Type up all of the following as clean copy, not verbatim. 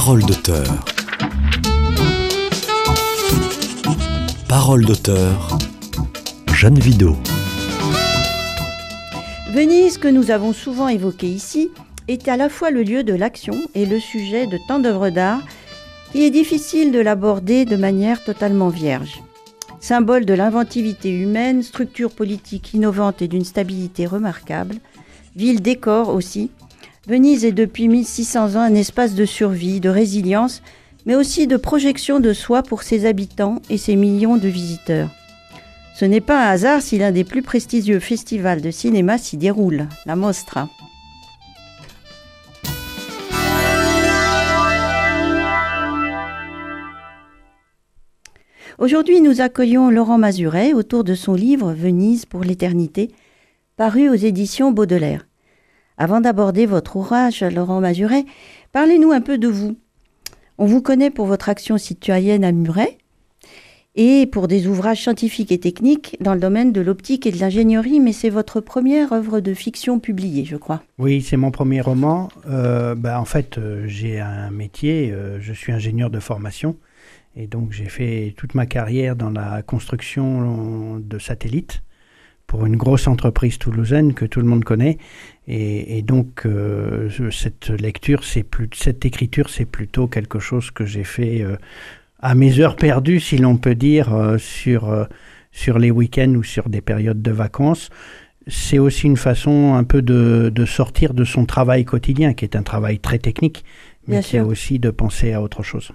Parole d'auteur. Parole d'auteur. Jeanne Vidot. Venise, que nous avons souvent évoquée ici, est à la fois le lieu de l'action et le sujet de tant d'œuvres d'art qu'il est difficile de l'aborder de manière totalement vierge. Symbole de l'inventivité humaine, structure politique innovante et d'une stabilité remarquable, ville décor aussi, Venise est depuis 1600 ans un espace de survie, de résilience, mais aussi de projection de soi pour ses habitants et ses millions de visiteurs. Ce n'est pas un hasard si l'un des plus prestigieux festivals de cinéma s'y déroule, la Mostra. Aujourd'hui, nous accueillons Laurent Mazuret autour de son livre « Venise pour l'éternité », paru aux éditions Baudelaire. Avant d'aborder votre ouvrage, Laurent Mazuret, parlez-nous un peu de vous. On vous connaît pour votre action citoyenne à Muret et pour des ouvrages scientifiques et techniques dans le domaine de l'optique et de l'ingénierie, mais c'est votre première œuvre de fiction publiée, je crois. Oui, c'est mon premier roman. En fait, j'ai un métier, je suis ingénieur de formation. Et donc, j'ai fait toute ma carrière dans la construction de satellites pour une grosse entreprise toulousaine que tout le monde connaît. Et donc, cette écriture, c'est plutôt quelque chose que j'ai fait à mes heures perdues, si l'on peut dire, sur les week-ends ou sur des périodes de vacances. C'est aussi une façon un peu de sortir de son travail quotidien, qui est un travail très technique, mais qui est aussi de penser à autre chose.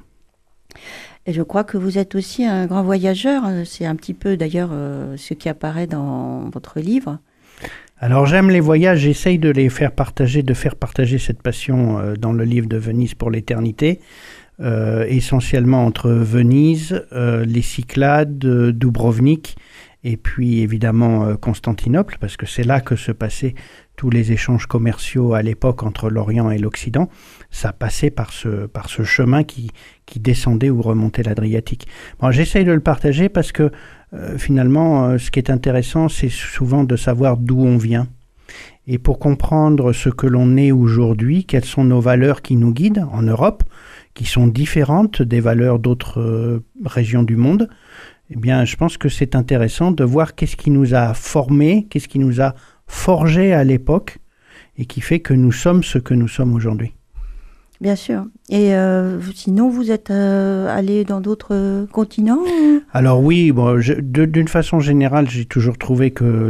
Et je crois que vous êtes aussi un grand voyageur. C'est un petit peu d'ailleurs ce qui apparaît dans votre livre. Alors j'aime les voyages, j'essaye de faire partager cette passion dans le livre de Venise pour l'éternité, essentiellement entre Venise, les Cyclades, Dubrovnik et puis évidemment Constantinople, parce que c'est là que se passaient tous les échanges commerciaux à l'époque entre l'Orient et l'Occident. Ça passait par ce chemin qui descendait ou remontait l'Adriatique. Bon, j'essaye de le partager parce que finalement, ce qui est intéressant, c'est souvent de savoir d'où on vient. Et pour comprendre ce que l'on est aujourd'hui, quelles sont nos valeurs qui nous guident en Europe, qui sont différentes des valeurs d'autres régions du monde, eh bien, je pense que c'est intéressant de voir qu'est-ce qui nous a formés, qu'est-ce qui nous a forgés à l'époque et qui fait que nous sommes ce que nous sommes aujourd'hui. Bien sûr. Et sinon, vous êtes allé dans d'autres continents ? Alors oui, d'une façon générale, j'ai toujours trouvé que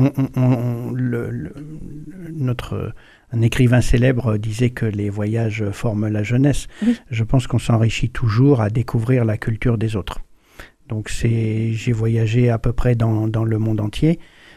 un écrivain célèbre disait que les voyages forment la jeunesse. Oui. Je pense qu'on s'enrichit toujours à découvrir la culture des autres. Donc j'ai voyagé à peu près dans le monde entier,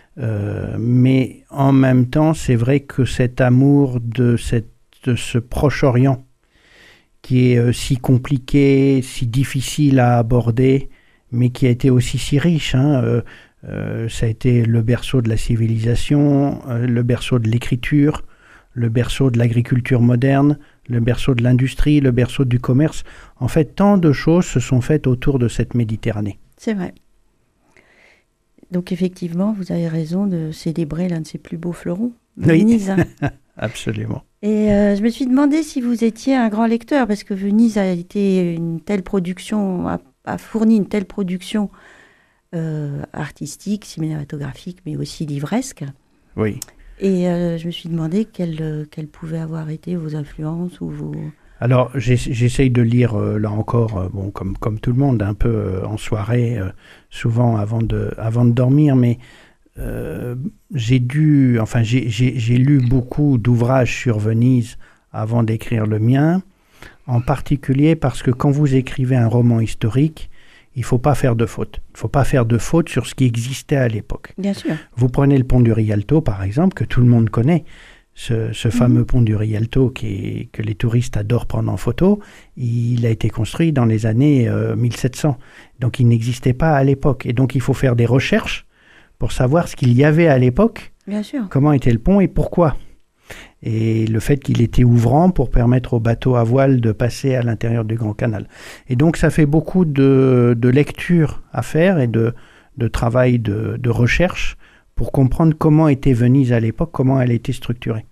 mais en même temps, c'est vrai que cet amour de ce Proche-Orient, qui est si compliqué, si difficile à aborder, mais qui a été aussi si riche. Ça a été le berceau de la civilisation, le berceau de l'écriture, le berceau de l'agriculture moderne, le berceau de l'industrie, le berceau du commerce. En fait, tant de choses se sont faites autour de cette Méditerranée. C'est vrai. Donc effectivement, vous avez raison de célébrer l'un de ses plus beaux fleurons, Venise. Oui, absolument. Et je me suis demandé si vous étiez un grand lecteur, parce que Venise a été a fourni une telle production artistique, cinématographique, mais aussi livresque. Oui. Et je me suis demandé quelles pouvaient avoir été vos influences ou vos... Alors, j'essaye de lire, là encore, comme tout le monde, un peu en soirée, souvent avant de dormir, mais j'ai lu beaucoup d'ouvrages sur Venise avant d'écrire le mien, en particulier parce que quand vous écrivez un roman historique, il ne faut pas faire de faute. Il ne faut pas faire de faute sur ce qui existait à l'époque. Bien sûr. Vous prenez le pont du Rialto, par exemple, que tout le monde connaît. Ce fameux pont du Rialto que les touristes adorent prendre en photo, il a été construit dans les années 1700. Donc, il n'existait pas à l'époque. Et donc, il faut faire des recherches pour savoir ce qu'il y avait à l'époque. Bien sûr. Comment était le pont et pourquoi. Et le fait qu'il était ouvrant pour permettre aux bateaux à voile de passer à l'intérieur du Grand Canal. Et donc, ça fait beaucoup de lectures à faire et de travail de recherche pour comprendre comment était Venise à l'époque, comment elle était structurée.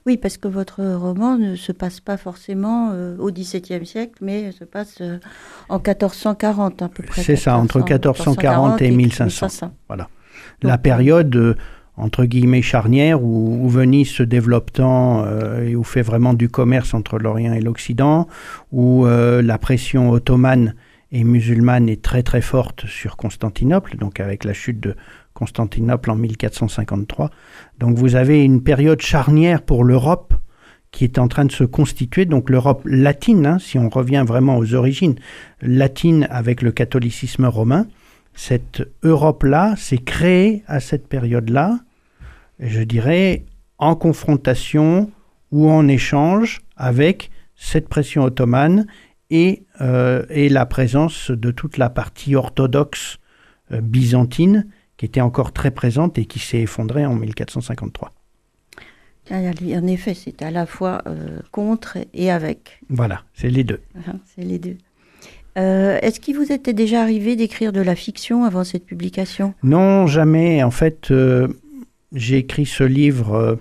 Oui, parce que votre roman ne se passe pas forcément au XVIIe siècle, mais se passe en 1440 à peu près. C'est ça, entre 1440 et 1500. Voilà. Donc, la période, entre guillemets, charnière, où Venise se développe tant et où fait vraiment du commerce entre l'Orient et l'Occident, où la pression ottomane et musulmane est très très forte sur Constantinople, donc avec la chute de Constantinople en 1453. Donc vous avez une période charnière pour l'Europe qui est en train de se constituer, donc l'Europe latine, si on revient vraiment aux origines, latine avec le catholicisme romain. Cette Europe-là s'est créée à cette période-là, je dirais, en confrontation ou en échange avec cette pression ottomane et la présence de toute la partie orthodoxe byzantine qui était encore très présente et qui s'est effondrée en 1453. En effet, c'est à la fois contre et avec. Voilà, c'est les deux. C'est les deux. Est-ce qu'il vous était déjà arrivé d'écrire de la fiction avant cette publication ? Non, jamais. En fait, j'ai écrit ce livre.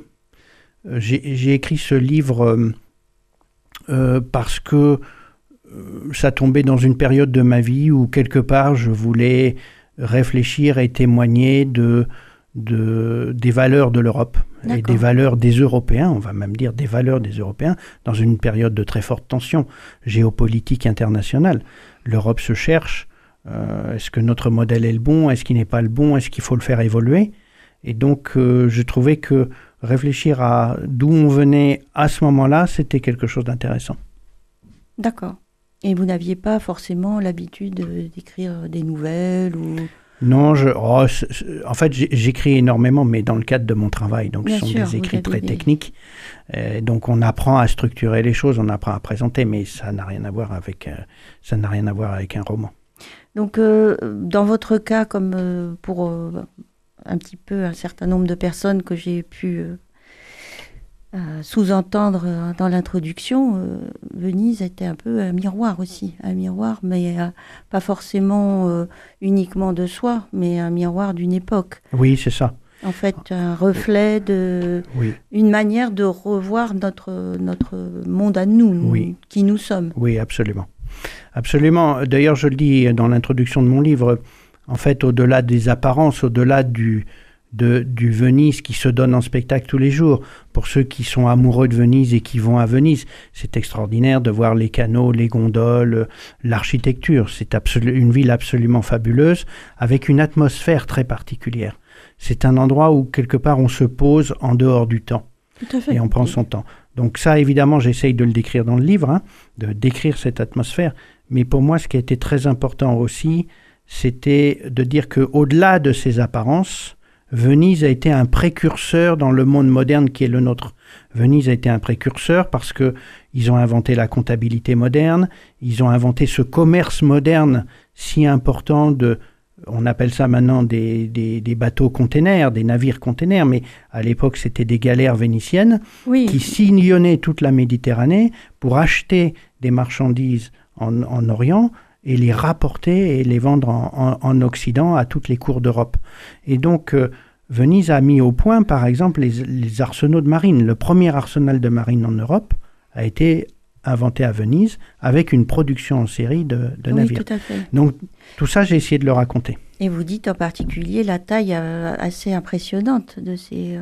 Parce que ça tombait dans une période de ma vie où quelque part je voulais réfléchir et témoigner des valeurs de l'Europe. D'accord. Et des valeurs des Européens, on va même dire des valeurs des Européens, dans une période de très forte tension géopolitique internationale. L'Europe se cherche. Est-ce que notre modèle est le bon ? Est-ce qu'il n'est pas le bon ? Est-ce qu'il faut le faire évoluer ? Et donc, je trouvais que réfléchir à d'où on venait à ce moment-là, c'était quelque chose d'intéressant. D'accord. Et vous n'aviez pas forcément l'habitude d'écrire des nouvelles ou... Non, en fait, j'écris énormément, mais dans le cadre de mon travail. Donc, ce sont des écrits très techniques. Donc, on apprend à structurer les choses, on apprend à présenter, mais ça n'a rien à voir avec un roman. Donc, dans votre cas, comme pour un petit peu un certain nombre de personnes que j'ai pu sous-entendre dans l'introduction, Venise était un peu un miroir aussi. Un miroir, mais pas forcément uniquement de soi, mais un miroir d'une époque. Oui, c'est ça. En fait, un reflet une manière de revoir notre monde à nous, qui nous sommes. Oui, absolument. Absolument. D'ailleurs, je le dis dans l'introduction de mon livre, en fait, au-delà des apparences, au-delà du Venise qui se donne en spectacle tous les jours. Pour ceux qui sont amoureux de Venise et qui vont à Venise, c'est extraordinaire de voir les canaux, les gondoles, l'architecture. C'est une ville absolument fabuleuse, avec une atmosphère très particulière. C'est un endroit où, quelque part, on se pose en dehors du temps. Tout à fait. Et on prend son temps. Donc ça, évidemment, j'essaye de le décrire dans le livre, de décrire cette atmosphère. Mais pour moi, ce qui a été très important aussi, c'était de dire qu'au-delà de ces apparences, Venise a été un précurseur dans le monde moderne qui est le nôtre. Venise a été un précurseur parce qu'ils ont inventé la comptabilité moderne, ils ont inventé ce commerce moderne si important on appelle ça maintenant des bateaux containers, des navires containers, mais à l'époque c'était des galères vénitiennes qui sillonnaient toute la Méditerranée pour acheter des marchandises en Orient et les rapporter et les vendre en Occident à toutes les cours d'Europe. Et donc, Venise a mis au point, par exemple, les arsenaux de marine. Le premier arsenal de marine en Europe a été inventé à Venise avec une production en série de navires. Oui, tout à fait. Donc, tout ça, j'ai essayé de le raconter. Et vous dites en particulier la taille assez impressionnante de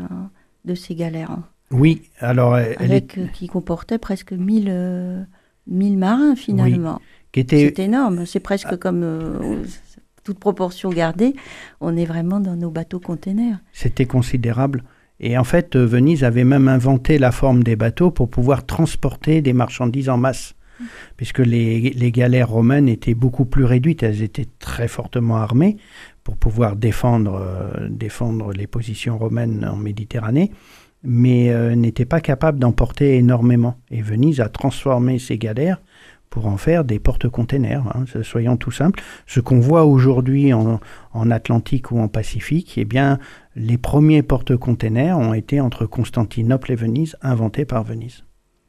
ces galères. Oui, alors... qui comportait presque 1000 marins, finalement. Oui. C'est énorme, c'est presque comme, toute proportion gardée, on est vraiment dans nos bateaux containers. C'était considérable. Et en fait, Venise avait même inventé la forme des bateaux pour pouvoir transporter des marchandises en masse. Puisque les galères romaines étaient beaucoup plus réduites, elles étaient très fortement armées pour pouvoir défendre les positions romaines en Méditerranée, mais n'étaient pas capables d'emporter énormément. Et Venise a transformé ces galères pour en faire des porte-containers, soyons tout simples. Ce qu'on voit aujourd'hui en Atlantique ou en Pacifique, eh bien, les premiers porte-containers ont été entre Constantinople et Venise, inventés par Venise.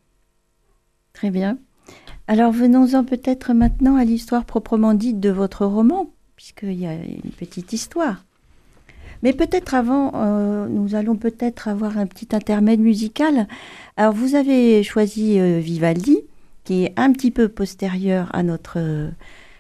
Très bien. Alors venons-en peut-être maintenant à l'histoire proprement dite de votre roman, puisqu'il y a une petite histoire. Mais peut-être avant, nous allons peut-être avoir un petit intermède musical. Alors, vous avez choisi Vivaldi, qui est un petit peu postérieur à notre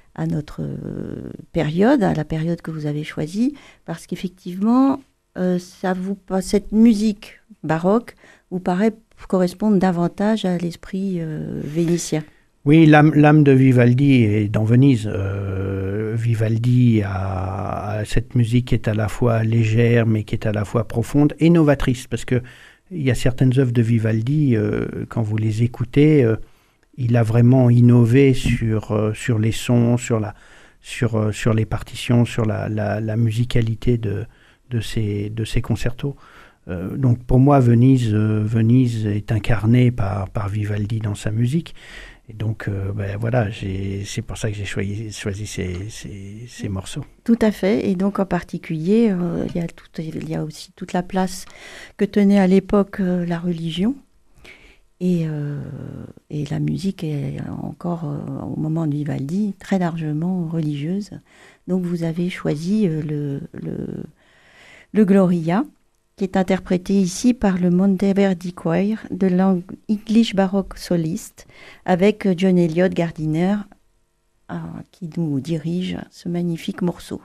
période, à la période que vous avez choisie, parce qu'effectivement, cette musique baroque vous paraît correspondre davantage à l'esprit vénitien. Oui, l'âme de Vivaldi est dans Venise. Vivaldi a cette musique qui est à la fois légère, mais qui est à la fois profonde et novatrice, parce que il y a certaines œuvres de Vivaldi, quand vous les écoutez, il a vraiment innové sur les sons, sur les partitions, sur la musicalité de ces concertos. Donc pour moi, Venise est incarnée par Vivaldi dans sa musique. Et donc, voilà, c'est pour ça que j'ai choisi ces morceaux. Tout à fait. Et donc, en particulier, il y a aussi toute la place que tenait à l'époque la religion. Et la musique est encore, au moment de Vivaldi, très largement religieuse. Donc, vous avez choisi le Gloria, qui est interprété ici par le Monteverdi Choir de l'English Baroque Soliste, avec John Eliot Gardiner qui nous dirige ce magnifique morceau.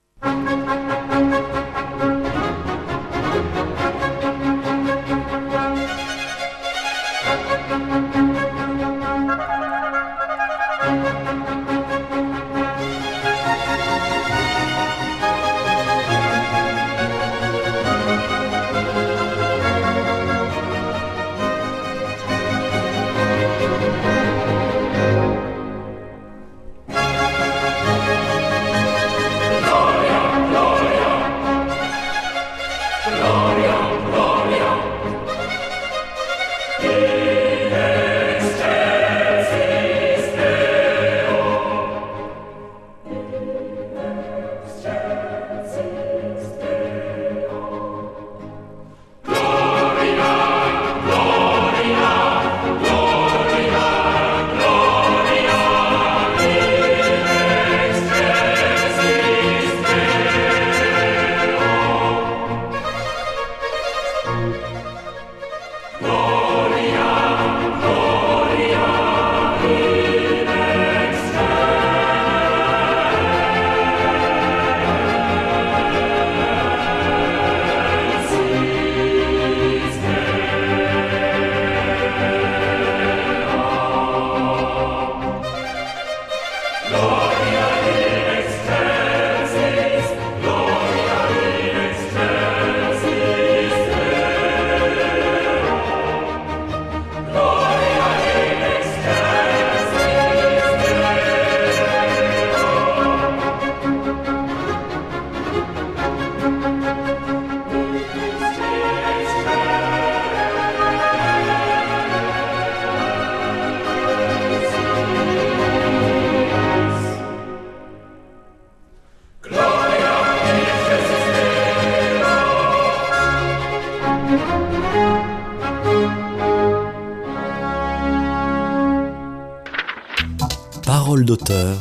Parole d'auteur.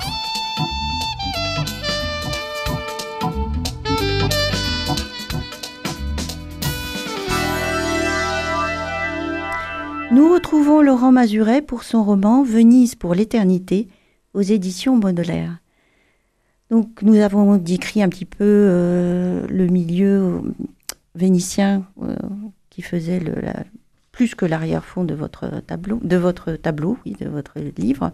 Nous retrouvons Laurent Mazuret pour son roman « Venise pour l'éternité » aux éditions Baudelaire. Donc nous avons décrit un petit peu le milieu vénitien qui faisait plus que l'arrière-fond de votre tableau, oui, de votre livre.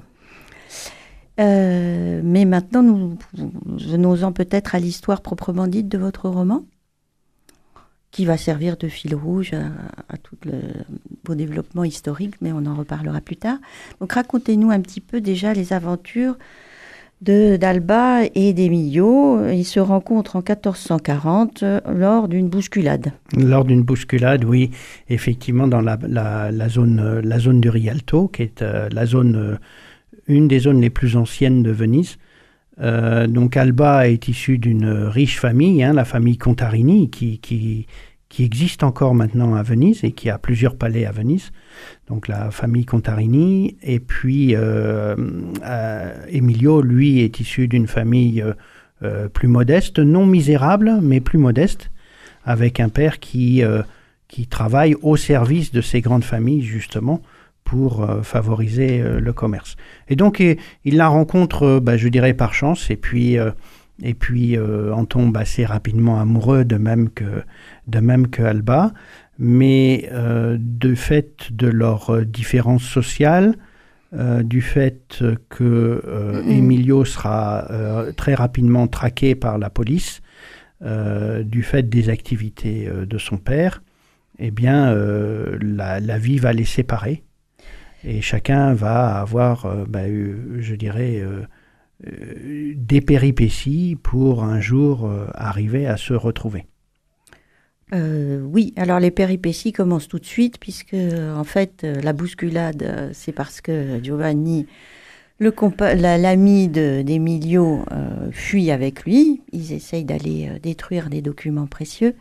Mais maintenant, nous venons-en peut-être à l'histoire proprement dite de votre roman, qui va servir de fil rouge à tout vos développements historiques, mais on en reparlera plus tard. Donc racontez-nous un petit peu déjà les aventures d'Alba et d'Emilio. Ils se rencontrent en 1440 lors d'une bousculade. Lors d'une bousculade, oui, effectivement, dans la zone du Rialto, qui est une des zones les plus anciennes de Venise. Donc Alba est issue d'une riche famille, la famille Contarini, qui existe encore maintenant à Venise et qui a plusieurs palais à Venise. Donc la famille Contarini. Et puis Emilio, lui, est issu d'une famille plus modeste, non misérable, mais plus modeste, avec un père qui travaille au service de ces grandes familles, justement, pour favoriser le commerce. Et donc, il la rencontre, je dirais, par chance, et puis en tombe assez rapidement amoureux, de même que Alba. Mais du fait de leurs différences sociales, du fait que Emilio sera très rapidement traqué par la police, du fait des activités de son père, eh bien, la vie va les séparer. Et chacun va avoir, je dirais, des péripéties pour un jour arriver à se retrouver. Oui, alors les péripéties commencent tout de suite, puisque en fait, la bousculade, c'est parce que Giovanni, l'ami d'Emilio, fuit avec lui. Ils essayent d'aller détruire des documents précieux.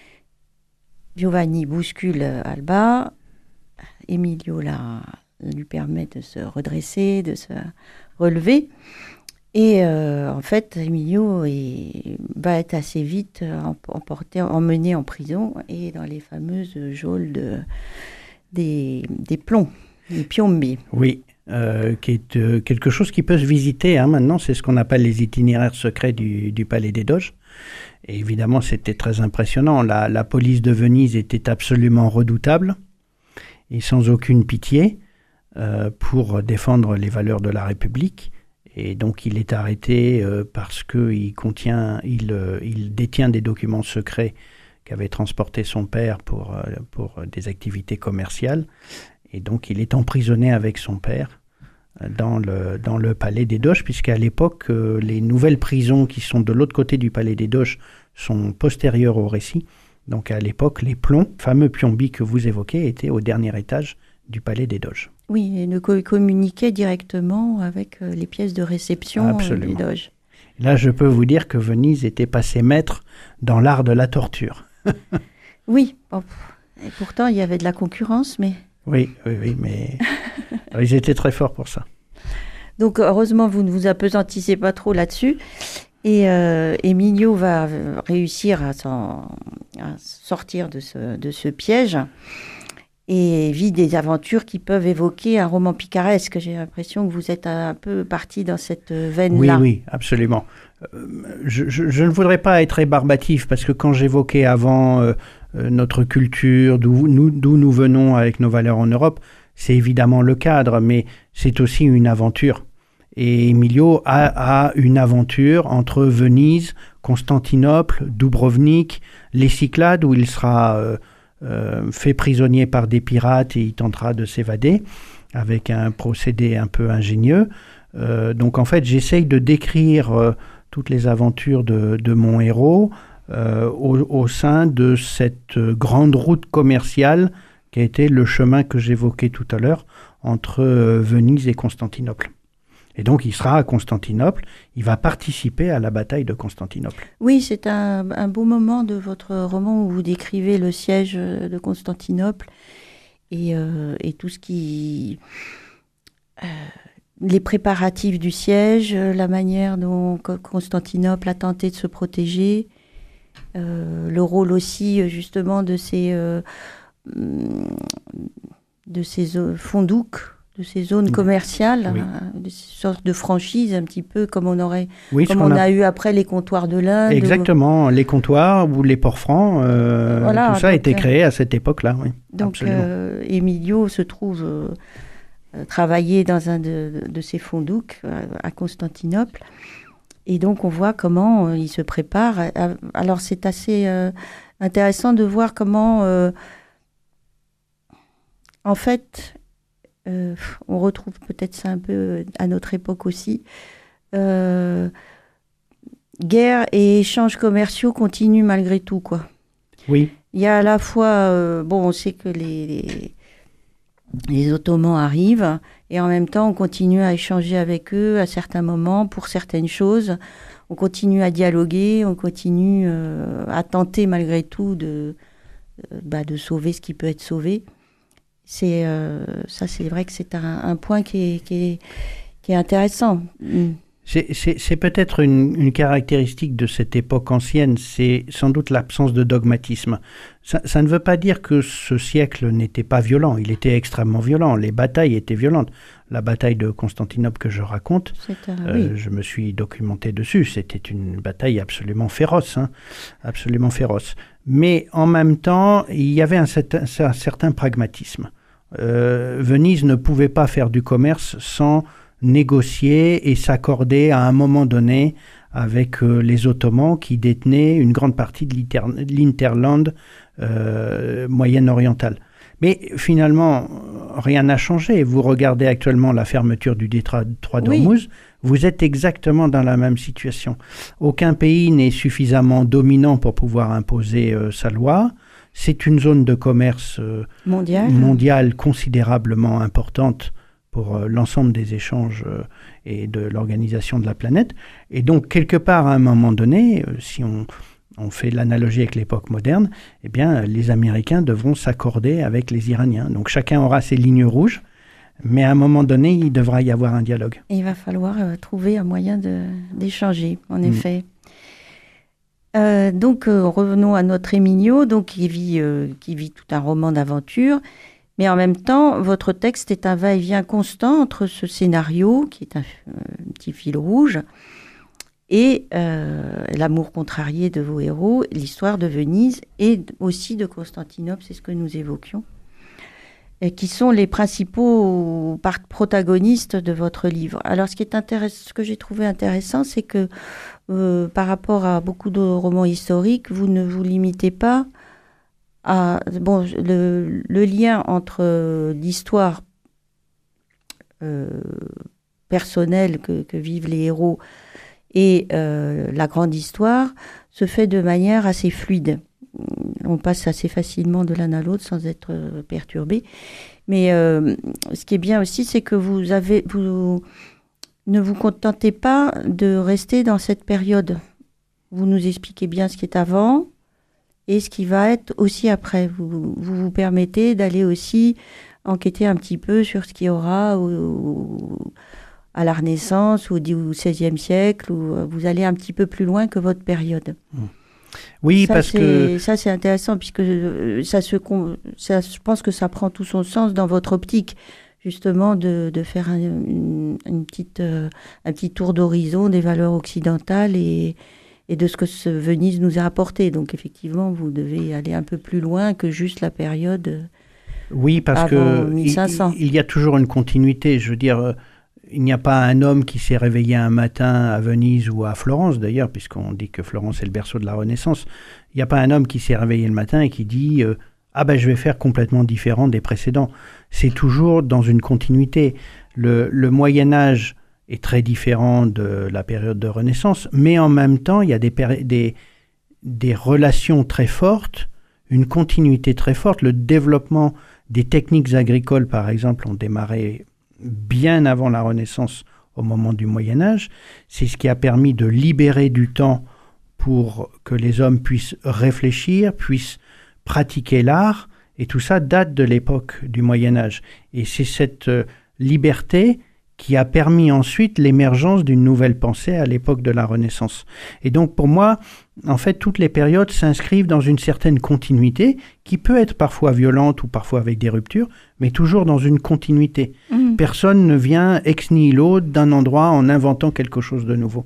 Giovanni bouscule Alba. Emilio lui permet de se redresser, de se relever. Et en fait, Emilio va être assez vite emmené en prison et dans les fameuses geôles des plombs, des piombi. Oui, qui est quelque chose qui peut se visiter maintenant. C'est ce qu'on appelle les itinéraires secrets du Palais des Doges. Et évidemment, c'était très impressionnant. La police de Venise était absolument redoutable et sans aucune pitié pour défendre les valeurs de la République. Et donc, il est arrêté parce qu'il détient des documents secrets qu'avait transportés son père pour des activités commerciales. Et donc, il est emprisonné avec son père dans le Palais des Doges, puisqu'à l'époque, les nouvelles prisons qui sont de l'autre côté du Palais des Doges sont postérieures au récit. Donc, à l'époque, les plombs, fameux piombi que vous évoquez, étaient au dernier étage du Palais des Doges. Oui, et ne communiquait directement avec les pièces de réception des Doges. Là, je peux vous dire que Venise était passé maître dans l'art de la torture. Oui, et pourtant il y avait de la concurrence, mais... Oui, mais ils étaient très forts pour ça. Donc heureusement, vous ne vous appesantissez pas trop là-dessus. Et Emilio va réussir à sortir de ce piège et vit des aventures qui peuvent évoquer un roman picaresque. J'ai l'impression que vous êtes un peu parti dans cette veine-là. Oui, absolument. Je ne voudrais pas être rébarbatif, parce que quand j'évoquais avant notre culture, d'où nous venons avec nos valeurs en Europe, c'est évidemment le cadre, mais c'est aussi une aventure. Et Emilio a une aventure entre Venise, Constantinople, Dubrovnik, les Cyclades, où il sera fait prisonnier par des pirates et il tentera de s'évader avec un procédé un peu ingénieux. Donc en fait, j'essaye de décrire toutes les aventures de mon héros au sein de cette grande route commerciale qui a été le chemin que j'évoquais tout à l'heure entre Venise et Constantinople. Et donc, il sera à Constantinople, il va participer à la bataille de Constantinople. Oui, c'est un beau moment de votre roman où vous décrivez le siège de Constantinople et tout ce qui... les préparatifs du siège, la manière dont Constantinople a tenté de se protéger, le rôle aussi, justement, de ces fondouks, de ces zones commerciales, des sortes de franchises, un petit peu comme on a eu après les comptoirs de l'Inde. Exactement, les comptoirs ou les ports francs, tout ça a été créé à cette époque-là. Oui, donc Emilio se trouve travailler dans un de ces fondouks à Constantinople. Et donc on voit comment il se prépare. Alors c'est assez intéressant de voir comment, en fait... on retrouve peut-être ça un peu à notre époque aussi. Guerre et échanges commerciaux continuent malgré tout, quoi. Oui. Il y a à la fois... on sait que les Ottomans arrivent et en même temps, on continue à échanger avec eux à certains moments pour certaines choses. On continue à dialoguer, on continue à tenter malgré tout de sauver ce qui peut être sauvé. Ça, c'est vrai que c'est un point qui est intéressant. C'est peut-être une caractéristique de cette époque ancienne, c'est sans doute l'absence de dogmatisme. Ça ne veut pas dire que ce siècle n'était pas violent, il était extrêmement violent, les batailles étaient violentes. La bataille de Constantinople que je raconte, oui. Je me suis documenté dessus, c'était une bataille absolument féroce, absolument féroce. Mais en même temps, il y avait un certain pragmatisme. Venise ne pouvait pas faire du commerce sans négocier et s'accorder à un moment donné avec les Ottomans qui détenaient une grande partie de l'Hinterland moyen-oriental. Mais finalement, rien n'a changé. Vous regardez actuellement la fermeture du détroit d'Ormuz, vous êtes exactement dans la même situation. Aucun pays n'est suffisamment dominant pour pouvoir imposer sa loi. C'est une zone de commerce mondiale considérablement importante pour l'ensemble des échanges et de l'organisation de la planète. Et donc, quelque part, à un moment donné, si on fait l'analogie avec l'époque moderne, eh bien, les Américains devront s'accorder avec les Iraniens. Donc, chacun aura ses lignes rouges, mais à un moment donné, il devra y avoir un dialogue. Et il va falloir trouver un moyen d'échanger, en effet. Donc, revenons à notre Émilio, donc, qui vit tout un roman d'aventure. Mais en même temps, votre texte est un va-et-vient constant entre ce scénario, qui est un petit fil rouge, et l'amour contrarié de vos héros, l'histoire de Venise et aussi de Constantinople, c'est ce que nous évoquions, et qui sont les principaux protagonistes de votre livre. Alors, ce que j'ai trouvé intéressant, c'est que par rapport à beaucoup de romans historiques, vous ne vous limitez pas le lien entre l'histoire personnelle que vivent les héros et la grande histoire se fait de manière assez fluide. On passe assez facilement de l'un à l'autre sans être perturbé. Mais ce qui est bien aussi, c'est que vous ne vous contentez pas de rester dans cette période. Vous nous expliquez bien ce qui est avant et ce qui va être aussi après. Vous permettez d'aller aussi enquêter un petit peu sur ce qu'il y aura à la Renaissance ou au XVIe siècle, où vous allez un petit peu plus loin que votre période. Oui, Ça, c'est intéressant, puisque je pense que ça prend tout son sens dans votre optique, justement, de faire un petit tour d'horizon des valeurs occidentales et de ce que Venise nous a apporté. Donc, effectivement, vous devez aller un peu plus loin que juste la période oui, parce avant 1500. Il y a toujours une continuité. Je veux dire, il n'y a pas un homme qui s'est réveillé un matin à Venise ou à Florence, d'ailleurs, puisqu'on dit que Florence est le berceau de la Renaissance. Il n'y a pas un homme qui s'est réveillé le matin et qui dit je vais faire complètement différent des précédents. C'est toujours dans une continuité. Le Moyen-Âge est très différent de la période de Renaissance, mais en même temps, il y a des relations très fortes, une continuité très forte. Le développement des techniques agricoles, par exemple, ont démarré bien avant la Renaissance, au moment du Moyen-Âge. C'est ce qui a permis de libérer du temps pour que les hommes puissent réfléchir, puissent pratiquer l'art, et tout ça date de l'époque du Moyen-Âge. Et c'est cette liberté qui a permis ensuite l'émergence d'une nouvelle pensée à l'époque de la Renaissance. Et donc pour moi, en fait, toutes les périodes s'inscrivent dans une certaine continuité qui peut être parfois violente ou parfois avec des ruptures, mais toujours dans une continuité. Personne ne vient ex nihilo d'un endroit en inventant quelque chose de nouveau.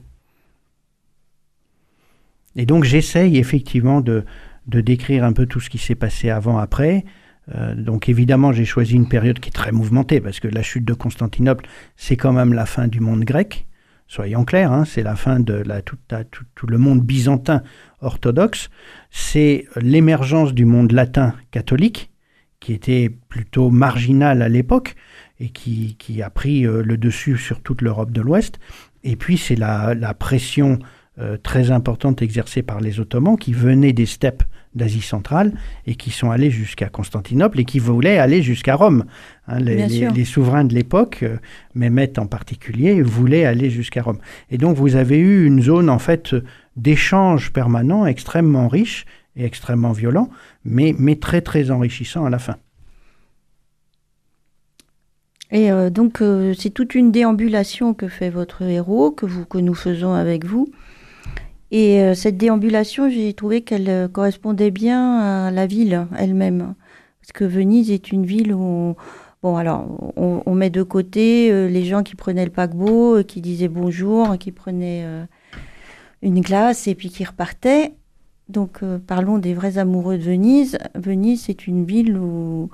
Et donc j'essaye effectivement de décrire un peu tout ce qui s'est passé avant, après. Donc évidemment, j'ai choisi une période qui est très mouvementée, parce que la chute de Constantinople, c'est quand même la fin du monde grec. Soyons clairs, c'est la fin de tout le monde byzantin orthodoxe. C'est l'émergence du monde latin catholique, qui était plutôt marginal à l'époque, et qui a pris le dessus sur toute l'Europe de l'Ouest. Et puis c'est la pression très importante exercée par les Ottomans, qui venaient des steppes d'Asie centrale et qui sont allés jusqu'à Constantinople et qui voulaient aller jusqu'à Rome. Les souverains de l'époque, Mehmet en particulier, voulaient aller jusqu'à Rome. Et donc vous avez eu une zone en fait d'échange permanent extrêmement riche et extrêmement violent, mais très très enrichissant à la fin. Et donc, c'est toute une déambulation que fait votre héros, que nous faisons avec vous. Et cette déambulation, j'ai trouvé qu'elle correspondait bien à la ville elle-même. Parce que Venise est une ville où, bon, alors, on met de côté les gens qui prenaient le paquebot, qui disaient bonjour, qui prenaient une glace et puis qui repartaient. Donc, parlons des vrais amoureux de Venise. Venise, c'est une ville où,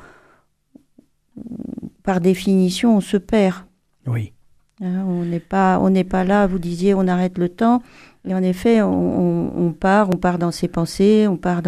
par définition, on se perd. Oui. Hein, on n'est pas là, vous disiez, on arrête le temps. Et en effet, on part dans ses pensées, on part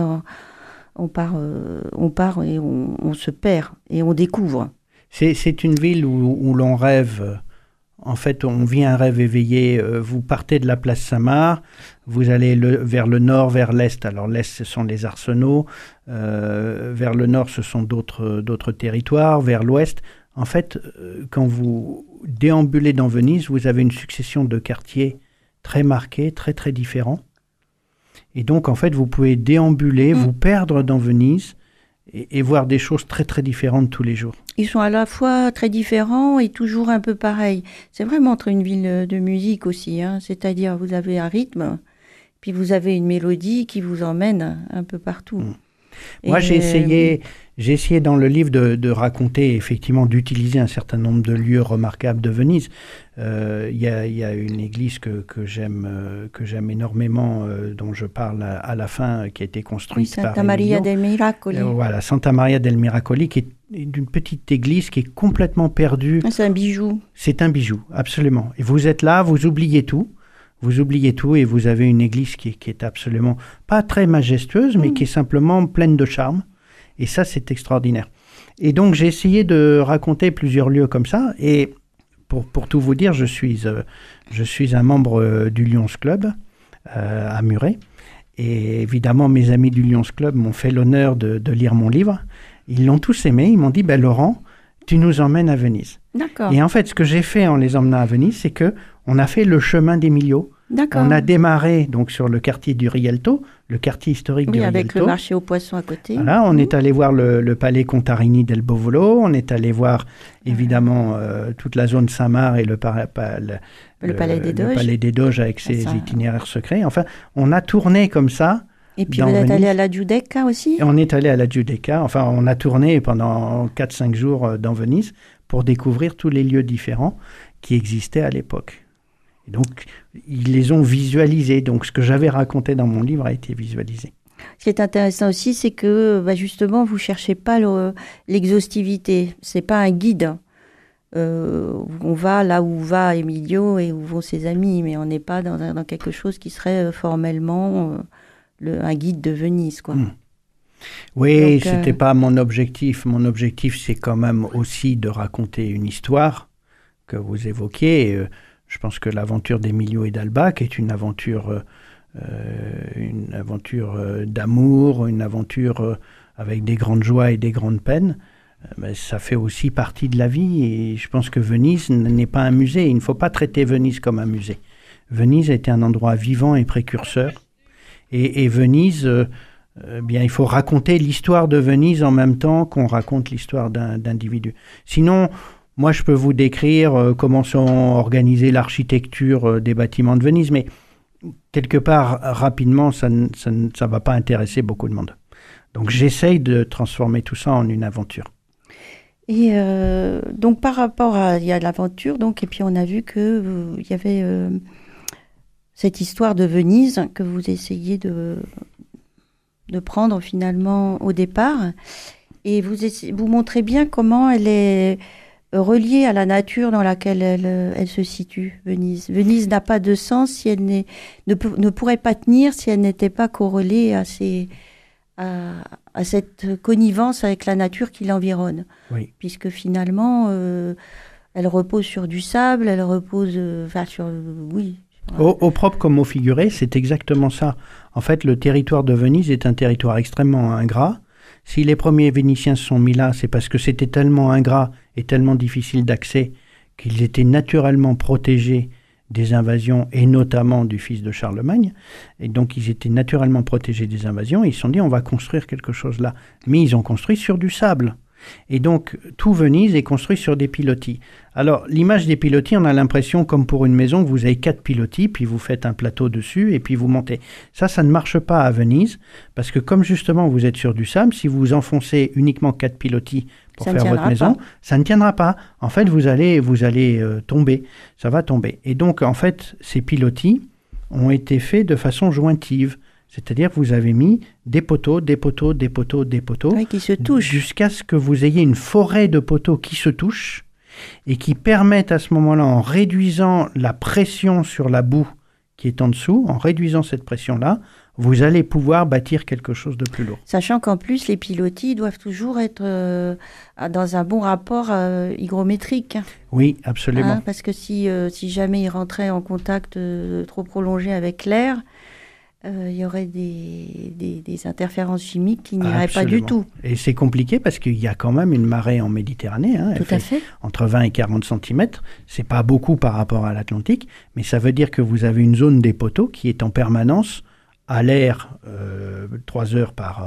et on se perd et on découvre. C'est une ville où l'on rêve. En fait, on vit un rêve éveillé. Vous partez de la place Saint-Marc, vous allez vers le nord, vers l'est. Alors l'est, ce sont les arsenaux. Vers le nord, ce sont d'autres territoires. Vers l'ouest, en fait, quand vous déambulez dans Venise, vous avez une succession de quartiers très marqués, très très différents. Et donc, en fait, vous pouvez déambuler, vous perdre dans Venise et voir des choses très très différentes tous les jours. Ils sont à la fois très différents et toujours un peu pareils. C'est vraiment entre une ville de musique aussi, hein. C'est-à-dire vous avez un rythme, puis vous avez une mélodie qui vous emmène un peu partout. Moi, j'ai essayé dans le livre de raconter, effectivement, d'utiliser un certain nombre de lieux remarquables de Venise. Il y a une église que j'aime énormément, dont je parle à la fin, qui a été construite par Santa Maria del Miracoli. Voilà, Santa Maria del Miracoli, qui est une petite église qui est complètement perdue. C'est un bijou. C'est un bijou, absolument. Et vous êtes là, vous oubliez tout. Vous oubliez tout et vous avez une église qui est absolument pas très majestueuse, mais qui est simplement pleine de charme. Et ça, c'est extraordinaire. Et donc, j'ai essayé de raconter plusieurs lieux comme ça. Et pour tout vous dire, je suis un membre du Lions Club à Muret. Et évidemment, mes amis du Lions Club m'ont fait l'honneur de lire mon livre. Ils l'ont tous aimé. Ils m'ont dit, Laurent, tu nous emmènes à Venise. D'accord. Et en fait, ce que j'ai fait en les emmenant à Venise, c'est qu'on a fait le chemin d'Emilio. D'accord. On a démarré donc sur le quartier du Rialto, le quartier historique du Rialto. Oui, avec le marché aux poissons à côté. Voilà, on est allé voir le palais Contarini del Bovolo, on est allé voir évidemment toute la zone Saint-Marc et le palais des Doges avec ses itinéraires secrets. Enfin, on a tourné comme ça. Et puis vous êtes allé à la Giudecca aussi ? Et on est allé à la Giudecca. Enfin, on a tourné pendant 4-5 jours dans Venise pour découvrir tous les lieux différents qui existaient à l'époque. Et donc, ils les ont visualisés. Donc, ce que j'avais raconté dans mon livre a été visualisé. Ce qui est intéressant aussi, c'est que justement, vous ne cherchez pas l'exhaustivité. Ce n'est pas un guide. On va là où va Emilio et où vont ses amis, mais on n'est pas dans quelque chose qui serait formellement un guide de Venise, quoi. Oui, ce n'était pas mon objectif. Mon objectif, c'est quand même aussi de raconter une histoire que vous évoquiez. Je pense que l'aventure d'Emilio et d'Alba, qui est une aventure d'amour, une aventure avec des grandes joies et des grandes peines, ça fait aussi partie de la vie. Et je pense que Venise n'est pas un musée. Il ne faut pas traiter Venise comme un musée. Venise était un endroit vivant et précurseur. Et Venise, il faut raconter l'histoire de Venise en même temps qu'on raconte l'histoire d'individus. Sinon, moi, je peux vous décrire comment sont organisées l'architecture des bâtiments de Venise, mais quelque part, rapidement, ça ne va pas intéresser beaucoup de monde. Donc, j'essaye de transformer tout ça en une aventure. Et donc, par rapport à l'aventure, et puis on a vu qu'il y avait cette histoire de Venise que vous essayez de prendre finalement au départ, et vous montrez bien comment elle est reliée à la nature dans laquelle elle se situe, Venise. Venise n'a pas de sens si elle ne pourrait pas tenir si elle n'était pas corrélée à cette connivence avec la nature qui l'environne. Oui. Puisque finalement, elle repose sur du sable, elle repose sur... Oui. Au propre comme au figuré, c'est exactement ça. En fait, le territoire de Venise est un territoire extrêmement ingrat. Si les premiers Vénitiens se sont mis là, c'est parce que c'était tellement ingrat et tellement difficile d'accès qu'ils étaient naturellement protégés des invasions, et notamment du fils de Charlemagne. Et donc, ils étaient naturellement protégés des invasions. Et ils se sont dit, on va construire quelque chose là. Mais ils ont construit sur du sable. Et donc, tout Venise est construit sur des pilotis. Alors, l'image des pilotis, on a l'impression, comme pour une maison, que vous avez 4 pilotis, puis vous faites un plateau dessus, et puis vous montez. Ça ne marche pas à Venise, parce que comme justement vous êtes sur du sable, si vous enfoncez uniquement 4 pilotis pour faire votre maison, ça ne tiendra pas. En fait, vous allez tomber. Ça va tomber. Et donc, en fait, ces pilotis ont été faits de façon jointive. C'est-à-dire que vous avez mis des poteaux, des poteaux, des poteaux, des poteaux, oui, qui se touchent, jusqu'à ce que vous ayez une forêt de poteaux qui se touchent et qui permettent à ce moment-là, en réduisant la pression sur la boue qui est en dessous, en réduisant cette pression-là, vous allez pouvoir bâtir quelque chose de plus lourd. Sachant qu'en plus, les pilotis doivent toujours être dans un bon rapport hygrométrique. Oui, absolument. Parce que si jamais ils rentraient en contact trop prolongé avec l'air, il y aurait des interférences chimiques qui n'iraient pas du tout. Et c'est compliqué parce qu'il y a quand même une marée en Méditerranée. Tout à fait. Entre 20 et 40 cm. C'est pas beaucoup par rapport à l'Atlantique, mais ça veut dire que vous avez une zone des poteaux qui est en permanence à l'air 3 heures par,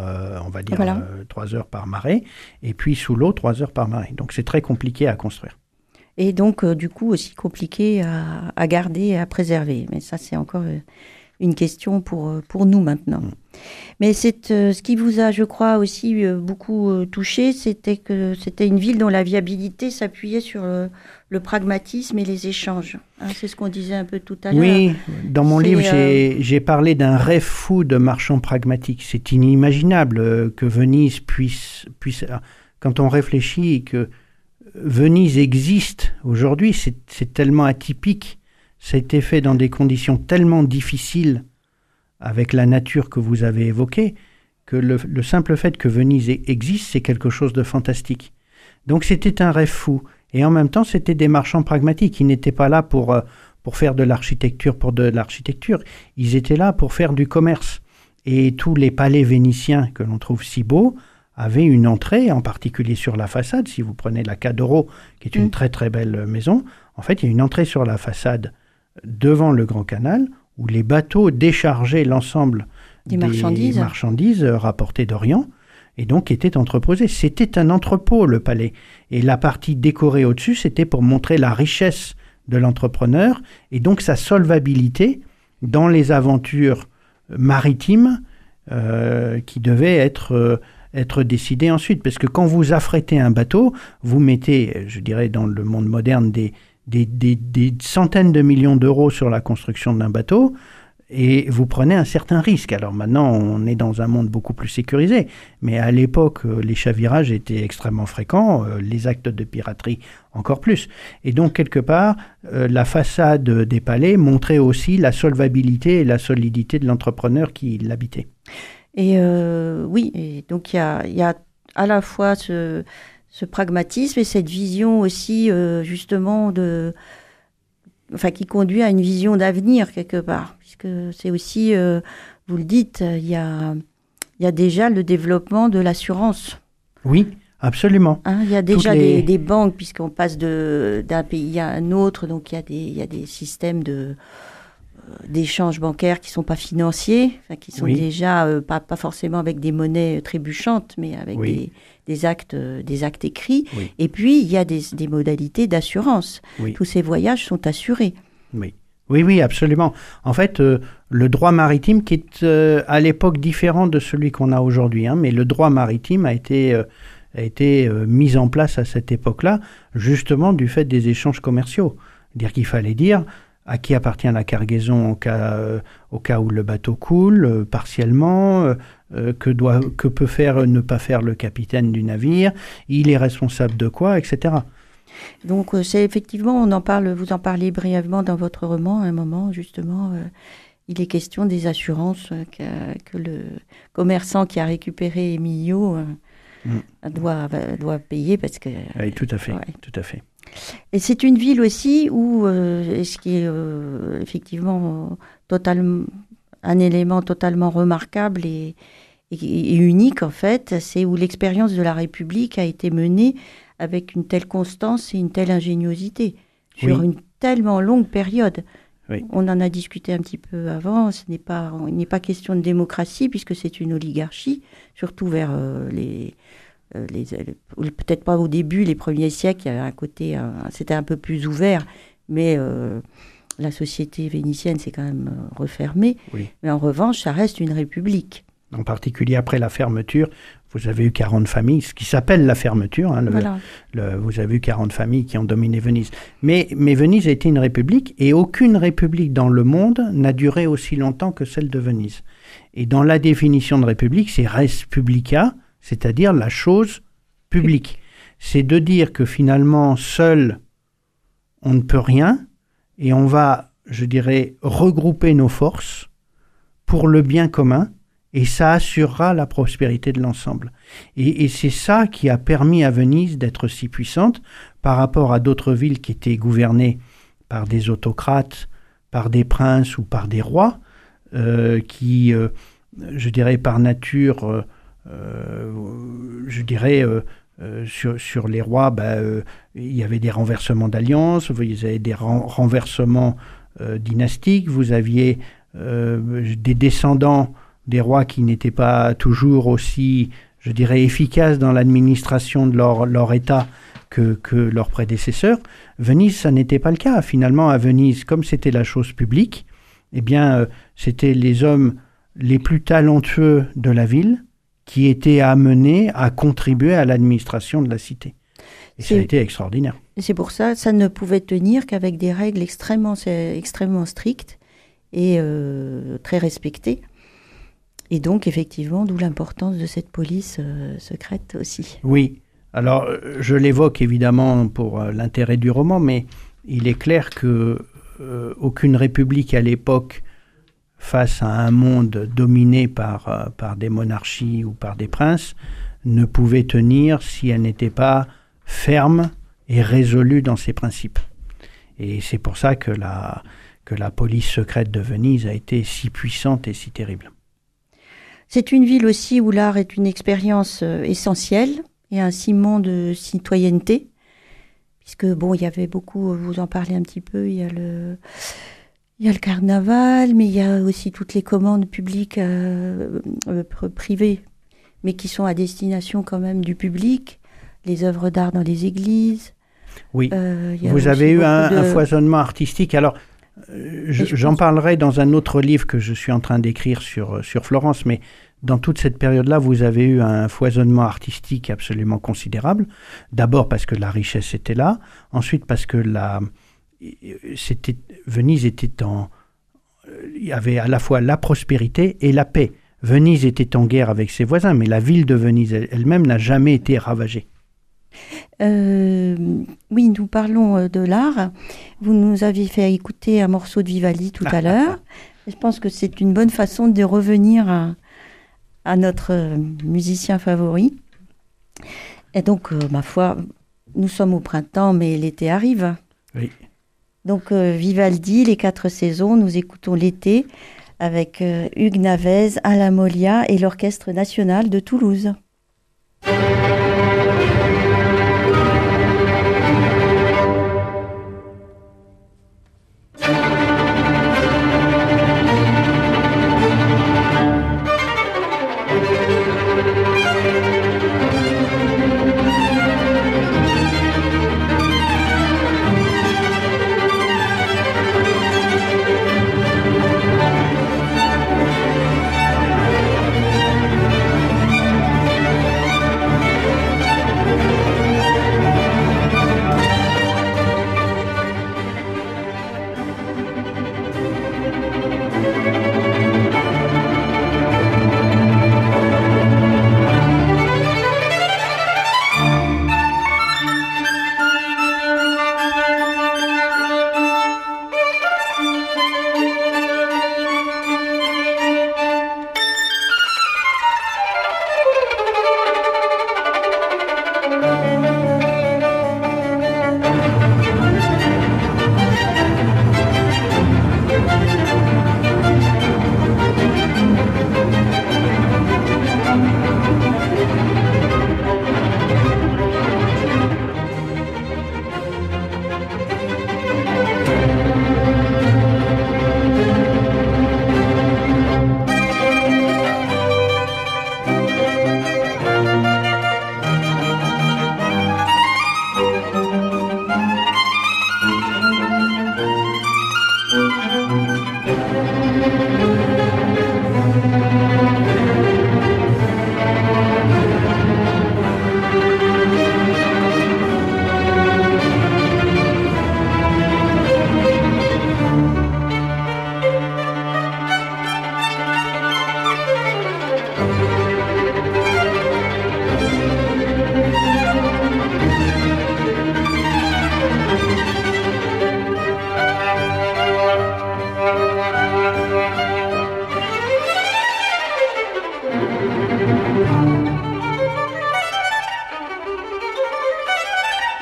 3 heures par marée, et puis sous l'eau 3 heures par marée. Donc c'est très compliqué à construire. Et donc du coup aussi compliqué à garder et à préserver. Mais ça c'est encore une question pour nous maintenant. Mais ce qui vous a, je crois, aussi beaucoup touché, c'était que c'était une ville dont la viabilité s'appuyait sur le pragmatisme et les échanges. C'est ce qu'on disait un peu tout à l'heure. Oui, dans mon livre, j'ai parlé d'un rêve fou de marchand pragmatique. C'est inimaginable que Venise puisse... Quand on réfléchit que Venise existe aujourd'hui, c'est tellement atypique. Ça a été fait dans des conditions tellement difficiles avec la nature que vous avez évoquée, que le simple fait que Venise existe, c'est quelque chose de fantastique. Donc c'était un rêve fou. Et en même temps, c'était des marchands pragmatiques. Ils n'étaient pas là pour faire de l'architecture pour de l'architecture. Ils étaient là pour faire du commerce. Et tous les palais vénitiens que l'on trouve si beaux avaient une entrée, en particulier sur la façade. Si vous prenez la Cadoro, qui est une très très belle maison, en fait, il y a une entrée sur la façade devant le Grand Canal, où les bateaux déchargeaient l'ensemble des marchandises rapportées d'Orient, et donc étaient entreposées. C'était un entrepôt, le palais. Et la partie décorée au-dessus, c'était pour montrer la richesse de l'entrepreneur, et donc sa solvabilité dans les aventures maritimes qui devaient être décidées ensuite. Parce que quand vous affrétez un bateau, vous mettez, je dirais dans le monde moderne, des centaines de millions d'euros sur la construction d'un bateau, et vous prenez un certain risque. Alors maintenant, on est dans un monde beaucoup plus sécurisé, mais à l'époque, les chavirages étaient extrêmement fréquents, les actes de piraterie encore plus. Et donc, quelque part, la façade des palais montrait aussi la solvabilité et la solidité de l'entrepreneur qui l'habitait. Et oui, et donc il y a à la fois ce pragmatisme et cette vision aussi, justement, qui conduit à une vision d'avenir, quelque part. Puisque c'est aussi, vous le dites, il y a déjà le développement de l'assurance. Oui, absolument. Il y a déjà des banques, puisqu'on passe d'un pays à un autre, donc il y a des systèmes d'échanges bancaires qui ne sont pas financiers, qui sont déjà pas forcément avec des monnaies trébuchantes, mais avec des actes écrits. Oui. Et puis, il y a des modalités d'assurance. Oui. Tous ces voyages sont assurés. Oui, absolument. En fait, le droit maritime, qui est à l'époque différent de celui qu'on a aujourd'hui, mais le droit maritime a été mis en place à cette époque-là, justement du fait des échanges commerciaux. C'est-à-dire qu'il fallait dire à qui appartient la cargaison au cas où le bateau coule, partiellement, que peut faire, ne pas faire le capitaine du navire, il est responsable de quoi, etc. Donc c'est effectivement, vous en parlez brièvement dans votre roman, à un moment justement, il est question des assurances que le commerçant qui a récupéré Emilio doit payer parce que... Oui, tout à fait, tout à fait. Et c'est une ville aussi où, ce qui est effectivement un élément totalement remarquable et unique en fait, c'est où l'expérience de la République a été menée avec une telle constance et une telle ingéniosité sur une tellement longue période. Oui. On en a discuté un petit peu avant, il n'est pas question de démocratie puisque c'est une oligarchie, surtout vers peut-être pas au début, les premiers siècles, il y avait un côté, c'était un peu plus ouvert, mais la société vénitienne s'est quand même refermée. Oui. Mais en revanche, ça reste une république. En particulier après la fermeture, vous avez eu 40 familles, ce qui s'appelle la fermeture. Hein, Voilà. Vous avez eu 40 familles qui ont dominé Venise. Mais Venise a été une république, et aucune république dans le monde n'a duré aussi longtemps que celle de Venise. Et dans la définition de république, c'est res publica, c'est-à-dire la chose publique. C'est de dire que finalement, seul, on ne peut rien, et on va, je dirais, regrouper nos forces pour le bien commun, et ça assurera la prospérité de l'ensemble. Et c'est ça qui a permis à Venise d'être si puissante par rapport à d'autres villes qui étaient gouvernées par des autocrates, par des princes ou par des rois, qui, je dirais, par nature, sur les rois, il y avait des renversements d'alliances, vous avez des renversements dynastiques, vous aviez des descendants des rois qui n'étaient pas toujours aussi, je dirais, efficaces dans l'administration de leur État que leurs prédécesseurs. Venise, ça n'était pas le cas. Finalement, à Venise, comme c'était la chose publique, eh bien, c'était les hommes les plus talentueux de la ville qui étaient amenés à contribuer à l'administration de la cité. Et ça a été extraordinaire. Et c'est pour ça, ça ne pouvait tenir qu'avec des règles extrêmement strictes et très respectées. Et donc, effectivement, d'où l'importance de cette police secrète aussi. Oui. Alors, je l'évoque évidemment pour l'intérêt du roman, mais il est clair que aucune république à l'époque, face à un monde dominé par des monarchies ou par des princes, ne pouvait tenir si elle n'était pas ferme et résolue dans ses principes. Et c'est pour ça que la police secrète de Venise a été si puissante et si terrible. C'est une ville aussi où l'art est une expérience essentielle et un ciment de citoyenneté, puisque bon, il y avait beaucoup, vous en parlez un petit peu, il y a le carnaval, mais il y a aussi toutes les commandes publiques, privées, mais qui sont à destination quand même du public, les œuvres d'art dans les églises. Oui, vous avez eu un foisonnement artistique. Alors, j'en parlerai dans un autre livre que je suis en train d'écrire sur Florence, mais dans toute cette période-là, vous avez eu un foisonnement artistique absolument considérable. D'abord parce que la richesse était là, ensuite parce que Venise il y avait à la fois la prospérité et la paix. Venise était en guerre avec ses voisins, mais la ville de Venise elle-même n'a jamais été ravagée. Oui, nous parlons de l'art. Vous nous avez fait écouter un morceau de Vivaldi tout à l'heure. Je pense que c'est une bonne façon de revenir à notre musicien favori. Et donc, ma foi, nous sommes au printemps, mais l'été arrive. Oui. Donc, Vivaldi, les 4 saisons, nous écoutons l'été avec Hugues Navez, Alain Molia et l'Orchestre national de Toulouse.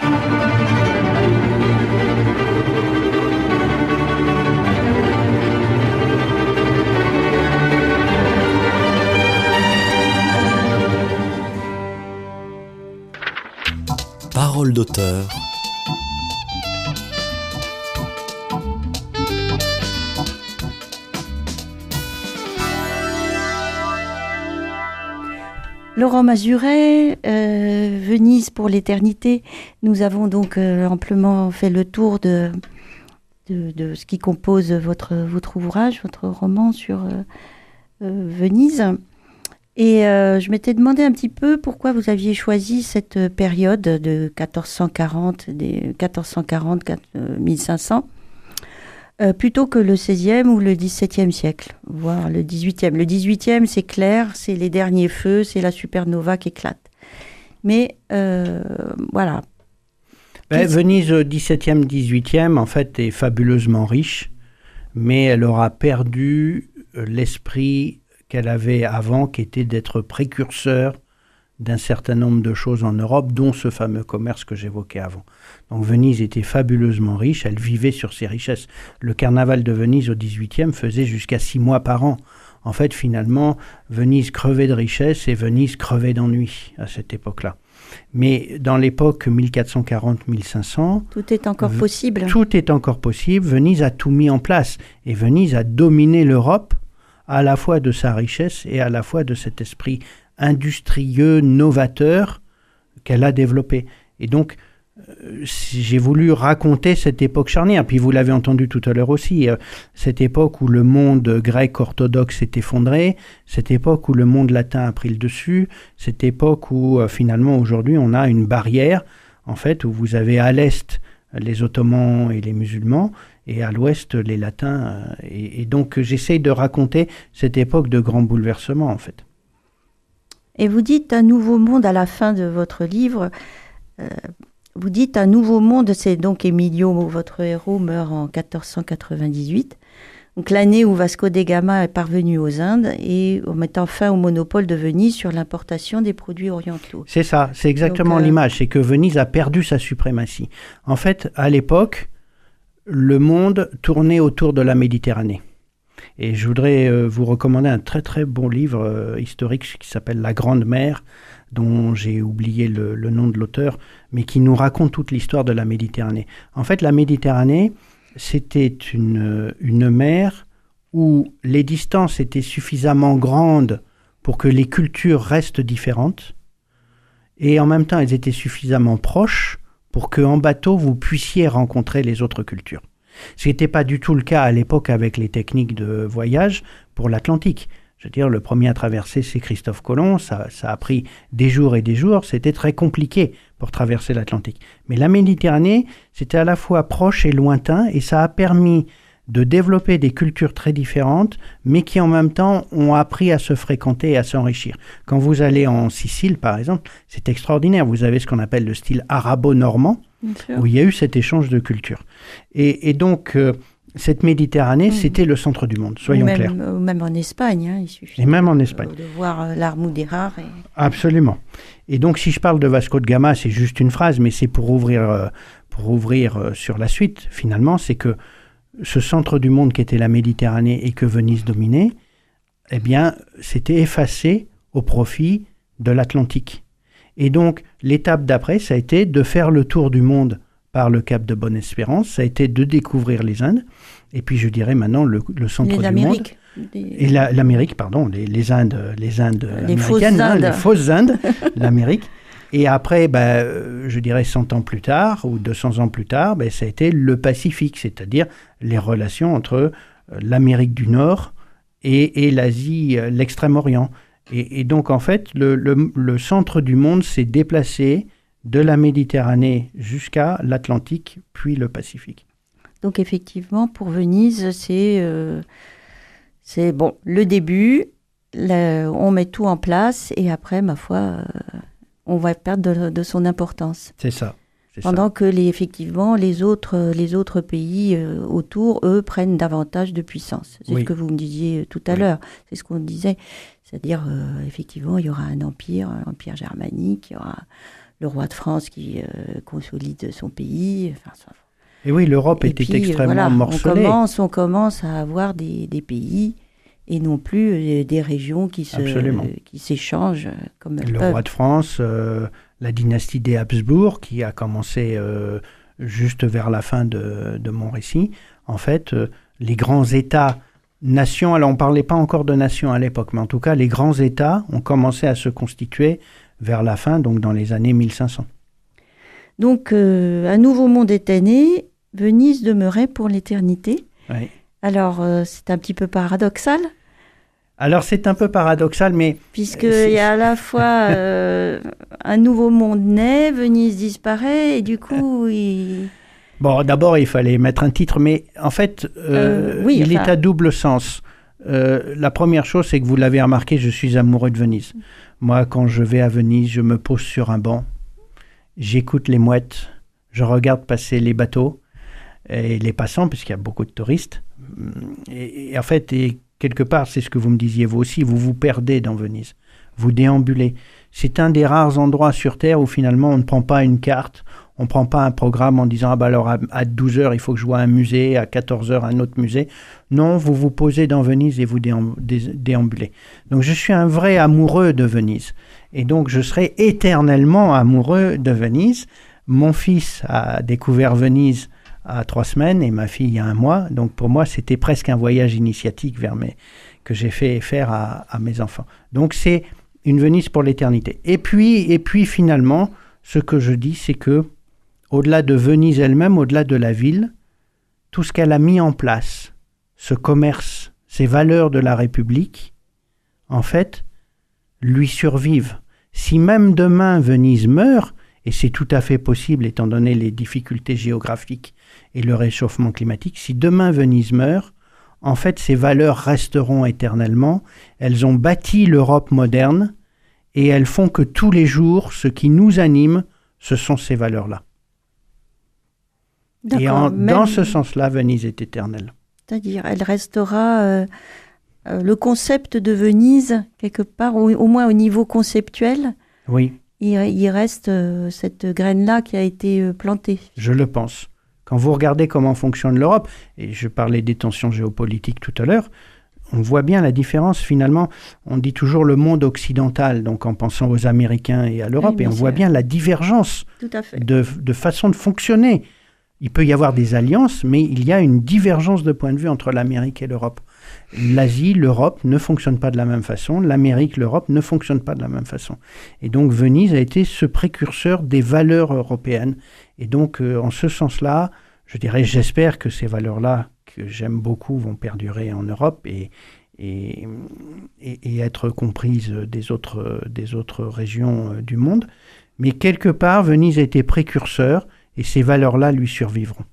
Parole d'auteur. Laurent Mazuret, Venise pour l'éternité. Nous avons donc amplement fait le tour de ce qui compose votre ouvrage, votre roman sur Venise. Et je m'étais demandé un petit peu pourquoi vous aviez choisi cette période de 1440-1500 plutôt que le XVIe ou le XVIIe siècle, voire le XVIIIe. Le XVIIIe, c'est clair, c'est les derniers feux, c'est la supernova qui éclate. Mais voilà. Venise au XVIIe, XVIIIe, en fait, est fabuleusement riche, mais elle aura perdu l'esprit qu'elle avait avant, qui était d'être précurseur d'un certain nombre de choses en Europe, dont ce fameux commerce que j'évoquais avant. Donc Venise était fabuleusement riche, elle vivait sur ses richesses. Le carnaval de Venise au XVIIIe faisait jusqu'à 6 mois par an. En fait, finalement, Venise crevait de richesse et Venise crevait d'ennui à cette époque-là. Mais dans l'époque 1440-1500... Tout est encore possible. Tout est encore possible. Venise a tout mis en place. Et Venise a dominé l'Europe à la fois de sa richesse et à la fois de cet esprit industrieux, novateur qu'elle a développé. Et donc, j'ai voulu raconter cette époque charnière. Puis vous l'avez entendu tout à l'heure aussi, cette époque où le monde grec orthodoxe s'est effondré, cette époque où le monde latin a pris le dessus, cette époque où finalement aujourd'hui on a une barrière, en fait, où vous avez à l'est les Ottomans et les musulmans, et à l'ouest les latins. Et donc j'essaye de raconter cette époque de grands bouleversements, en fait. Et vous dites un nouveau monde à la fin de votre livre. Vous dites un nouveau monde, c'est donc Emilio, votre héros, meurt en 1498. Donc l'année où Vasco de Gama est parvenu aux Indes et en mettant fin au monopole de Venise sur l'importation des produits orientaux. C'est ça, c'est exactement l'image, c'est que Venise a perdu sa suprématie. En fait, à l'époque, le monde tournait autour de la Méditerranée. Et je voudrais vous recommander un très très bon livre historique qui s'appelle La Grande Mer, dont j'ai oublié le nom de l'auteur, mais qui nous raconte toute l'histoire de la Méditerranée. En fait, la Méditerranée, c'était une mer où les distances étaient suffisamment grandes pour que les cultures restent différentes, et en même temps, elles étaient suffisamment proches pour qu'en bateau, vous puissiez rencontrer les autres cultures. Ce n'était pas du tout le cas à l'époque avec les techniques de voyage pour l'Atlantique. Je veux dire, le premier à traverser, c'est Christophe Colomb. Ça a pris des jours et des jours. C'était très compliqué pour traverser l'Atlantique. Mais la Méditerranée, c'était à la fois proche et lointain, et ça a permis de développer des cultures très différentes, mais qui en même temps ont appris à se fréquenter et à s'enrichir. Quand vous allez en Sicile, par exemple, c'est extraordinaire. Vous avez ce qu'on appelle le style arabo-normand, où il y a eu cet échange de culture. Et donc, cette Méditerranée, c'était le centre du monde, soyons clairs. Même en Espagne, hein, il suffit et même en Espagne. De voir l'Armudérar. Absolument. Et donc, si je parle de Vasco de Gama, c'est juste une phrase, mais c'est pour ouvrir sur la suite, finalement, c'est que ce centre du monde qui était la Méditerranée et que Venise dominait, eh bien, c'était effacé au profit de l'Atlantique. Et donc, l'étape d'après, ça a été de faire le tour du monde par le cap de Bonne-Espérance, ça a été de découvrir les Indes, et puis je dirais maintenant le centre du monde. Et l'Amérique, pardon, les Indes américaines, les fausses Indes, l'Amérique. Et après, je dirais 100 ans plus tard, ou 200 ans plus tard, ça a été le Pacifique, c'est-à-dire les relations entre l'Amérique du Nord et l'Asie, l'Extrême-Orient. Et donc, en fait, le centre du monde s'est déplacé de la Méditerranée jusqu'à l'Atlantique, puis le Pacifique. Donc, effectivement, pour Venise, c'est bon, le début, on met tout en place, et après, ma foi, on va perdre de son importance. C'est ça. Pendant que, effectivement, les autres pays autour, eux, prennent davantage de puissance. C'est ce que vous me disiez tout à l'heure. C'est ce qu'on disait. C'est-à-dire, effectivement, il y aura un empire germanique, il y aura le roi de France qui consolide son pays. Et oui, l'Europe était extrêmement morcelée. On commence à avoir des pays et non plus des régions qui s'échangent comme elles peuvent. Le roi de France, la dynastie des Habsbourg, qui a commencé juste vers la fin de mon récit. En fait, les grands États-nations, alors on ne parlait pas encore de nations à l'époque, mais en tout cas, les grands États ont commencé à se constituer vers la fin, donc dans les années 1500. Donc, un nouveau monde était né, Venise demeurait pour l'éternité. Oui. Alors, c'est un petit peu paradoxal. Alors, c'est un peu paradoxal, mais... Puisqu'il y a à la fois un nouveau monde naît, Venise disparaît, et du coup, Bon, d'abord, il fallait mettre un titre, mais en fait, il est à double sens. La première chose, c'est que vous l'avez remarqué, je suis amoureux de Venise. Moi, quand je vais à Venise, je me pose sur un banc, j'écoute les mouettes, je regarde passer les bateaux et les passants, puisqu'il y a beaucoup de touristes. Et en fait, quelque part, c'est ce que vous me disiez vous aussi, vous vous perdez dans Venise, vous déambulez. C'est un des rares endroits sur Terre où finalement on ne prend pas une carte, on ne prend pas un programme en disant « Ah bah alors à 12h il faut que je voie un musée, à 14h un autre musée ». Non, vous vous posez dans Venise et vous déambulez. Donc je suis un vrai amoureux de Venise. Et donc je serai éternellement amoureux de Venise. Mon fils a découvert Venise à 3 semaines et ma fille il y a 1 mois. Donc pour moi, c'était presque un voyage initiatique que j'ai fait faire à mes enfants. Donc c'est une Venise pour l'éternité. Et puis finalement, ce que je dis, c'est que au-delà de Venise elle-même, au-delà de la ville, tout ce qu'elle a mis en place, ce commerce, ces valeurs de la République, en fait, lui survivent. Si même demain Venise meurt, et c'est tout à fait possible étant donné les difficultés géographiques et le réchauffement climatique, si demain Venise meurt, en fait ces valeurs resteront éternellement, elles ont bâti l'Europe moderne et elles font que tous les jours, ce qui nous anime, ce sont ces valeurs-là. Et dans ce sens-là, Venise est éternelle. C'est-à-dire, elle restera le concept de Venise, quelque part, au moins au niveau conceptuel. Oui. Il reste cette graine-là qui a été plantée. Je le pense. Quand vous regardez comment fonctionne l'Europe, et je parlais des tensions géopolitiques tout à l'heure, on voit bien la différence finalement. On dit toujours le monde occidental, donc en pensant aux Américains et à l'Europe, et on voit bien la divergence de façon de fonctionner. Il peut y avoir des alliances, mais il y a une divergence de point de vue entre l'Amérique et l'Europe. L'Asie, l'Europe ne fonctionnent pas de la même façon. L'Amérique, l'Europe ne fonctionnent pas de la même façon. Et donc Venise a été ce précurseur des valeurs européennes. Et donc en ce sens-là, je dirais, j'espère que ces valeurs-là, que j'aime beaucoup, vont perdurer en Europe et être comprises des autres régions du monde. Mais quelque part, Venise a été précurseur et ces valeurs-là lui survivront.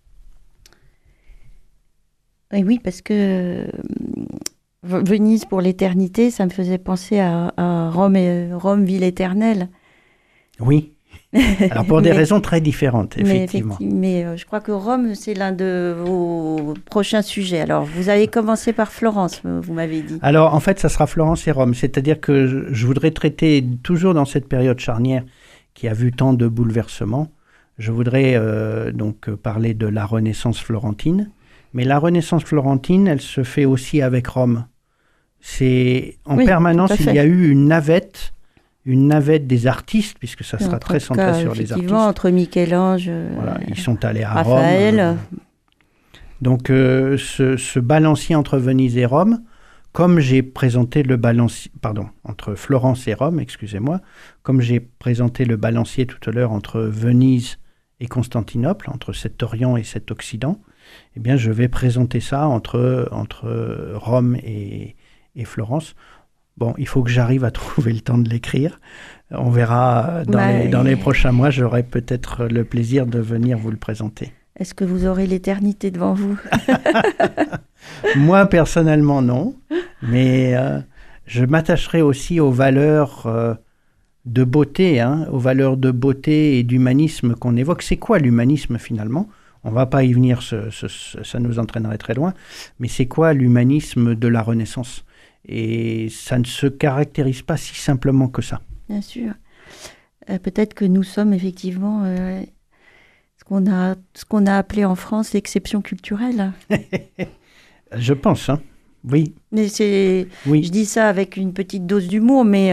Et oui, parce que Venise pour l'éternité, ça me faisait penser à Rome, ville éternelle. Oui. Alors pour des raisons très différentes, effectivement. Mais je crois que Rome, c'est l'un de vos prochains sujets. Alors, vous avez commencé par Florence, vous m'avez dit. Alors, en fait, ça sera Florence et Rome. C'est-à-dire que je voudrais traiter, toujours dans cette période charnière qui a vu tant de bouleversements, je voudrais donc parler de la Renaissance florentine. Mais la Renaissance florentine, elle se fait aussi avec Rome. C'est en permanence, il y a eu une navette des artistes, puisque ça sera très centré sur les artistes. Entre Michel-Ange, voilà, ils sont allés à Raphaël. Rome. Donc ce balancier entre Venise et Rome, comme j'ai présenté le balancier, entre Florence et Rome, excusez-moi, comme j'ai présenté le balancier tout à l'heure entre Venise et Constantinople, entre cet Orient et cet Occident, eh bien je vais présenter ça entre Rome et Florence. Bon, il faut que j'arrive à trouver le temps de l'écrire. On verra dans les prochains mois, j'aurai peut-être le plaisir de venir vous le présenter. Est-ce que vous aurez l'éternité devant vous? Moi, personnellement, non. Mais je m'attacherai aussi aux valeurs de beauté, aux valeurs de beauté et d'humanisme qu'on évoque. C'est quoi l'humanisme, finalement? On ne va pas y venir, ça nous entraînerait très loin. Mais c'est quoi l'humanisme de la Renaissance? Et ça ne se caractérise pas si simplement que ça. Bien sûr. peut-être que nous sommes effectivement ce qu'on a appelé en France l'exception culturelle. Je pense, hein. Oui. Mais Oui. je dis ça avec une petite dose d'humour, mais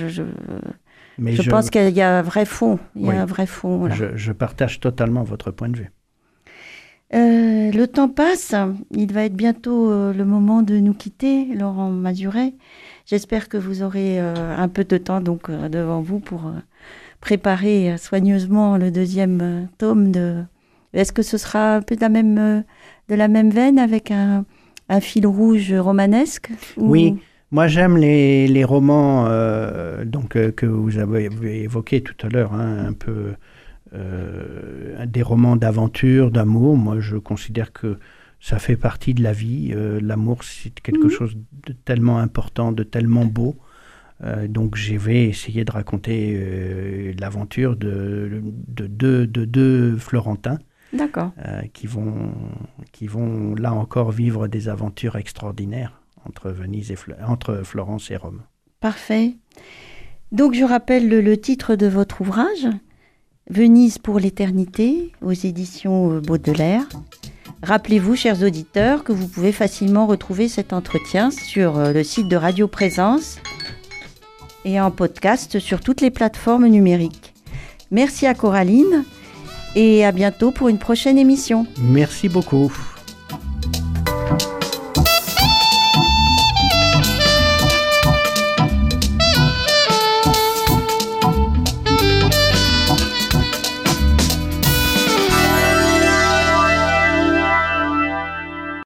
je pense qu'il y a un vrai fond. Il y a un vrai fond. Voilà. Je partage totalement votre point de vue. Le temps passe. Il va être bientôt le moment de nous quitter, Laurent Mazuret. J'espère que vous aurez un peu de temps donc devant vous pour préparer soigneusement le deuxième tome de. Est-ce que ce sera un peu de la même veine avec un fil rouge romanesque ou... Oui, moi j'aime les romans que vous avez évoqués tout à l'heure, hein, un peu des romans d'aventure, d'amour. Moi je considère que ça fait partie de la vie. L'amour, c'est quelque chose de tellement important, de tellement beau. Donc je vais essayer de raconter l'aventure de deux Florentins. D'accord. Qui vont là encore vivre des aventures extraordinaires entre entre Florence et Rome. Parfait. Donc je rappelle le titre de votre ouvrage, Venise pour l'éternité, aux éditions Baudelaire. Rappelez-vous, chers auditeurs, que vous pouvez facilement retrouver cet entretien sur le site de Radio Présence et en podcast sur toutes les plateformes numériques. Merci à Coraline et à bientôt pour une prochaine émission. Merci beaucoup.